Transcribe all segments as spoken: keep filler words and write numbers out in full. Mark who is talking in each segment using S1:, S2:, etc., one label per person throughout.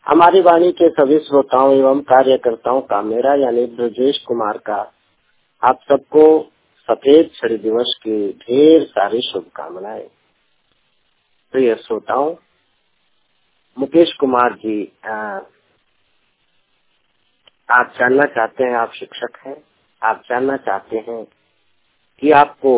S1: हमारी वाणी के सभी श्रोताओं एवं कार्यकर्ताओं का मेरा यानी ब्रजेश कुमार का आप सबको सफेद छड़ी दिवस की ढेर सारी शुभकामनाएं। प्रिय श्रोताओं, मुकेश कुमार जी, आ, आप जानना चाहते हैं, आप शिक्षक हैं, आप जानना चाहते हैं कि आपको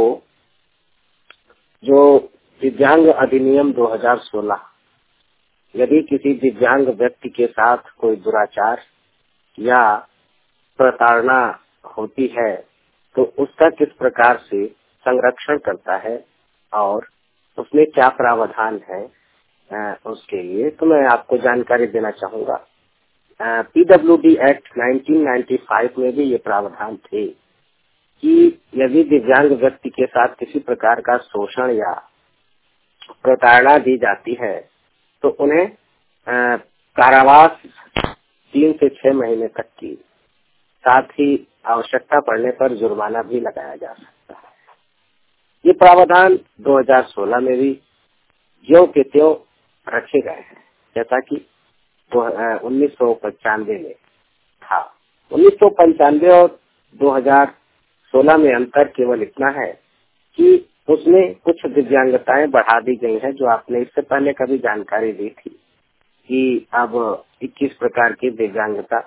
S1: जो दिव्यांग अधिनियम दो हज़ार सोलह, यदि किसी दिव्यांग व्यक्ति के साथ कोई दुराचार या प्रताड़ना होती है तो उसका किस प्रकार से संरक्षण करता है और उसमें क्या प्रावधान है, उसके लिए तो मैं आपको जानकारी देना चाहूँगा। पीडब्ल्यूडी एक्ट उन्नीस सौ पचानवे में भी ये प्रावधान थे कि यदि दिव्यांग व्यक्ति के साथ किसी प्रकार का शोषण या प्रताड़ना दी जाती है तो उन्हें कारावास तीन से छह महीने तक की, साथ ही आवश्यकता पड़ने पर जुर्माना भी लगाया जा सकता है। ये प्रावधान दो हज़ार सोलह में भी ज्यों के त्यों रखे गए हैं, जैसा कि उन्नीस सौ पंचानवे में था। उन्नीस सौ पंचानवे और दो हज़ार सोलह में अंतर केवल इतना है कि उसमें कुछ दिव्यांगताएं बढ़ा दी गई हैं, जो आपने इससे पहले कभी जानकारी दी थी कि अब इक्कीस प्रकार की दिव्यांगता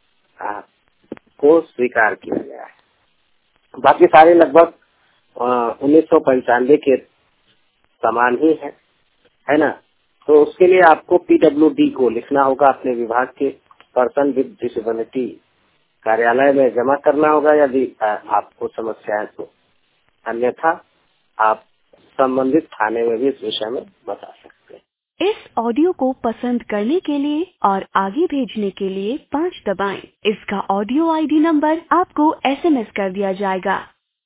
S1: को स्वीकार किया गया है। बाकी सारे लगभग उन्नीस सौ पंचानवे के समान ही है, है ना। तो उसके लिए आपको पीडब्ल्यूडी को लिखना होगा, अपने विभाग के पर्सन विद डिसेबिलिटी कार्यालय में जमा करना होगा यदि आपको समस्या है तो, अन्यथा आप संबंधित थाने में भी इस विषय में बता सकते हैं।
S2: इस ऑडियो को पसंद करने के लिए और आगे भेजने के लिए पाँच दबाएं। इसका ऑडियो आईडी नंबर आपको एसएमएस कर दिया जाएगा।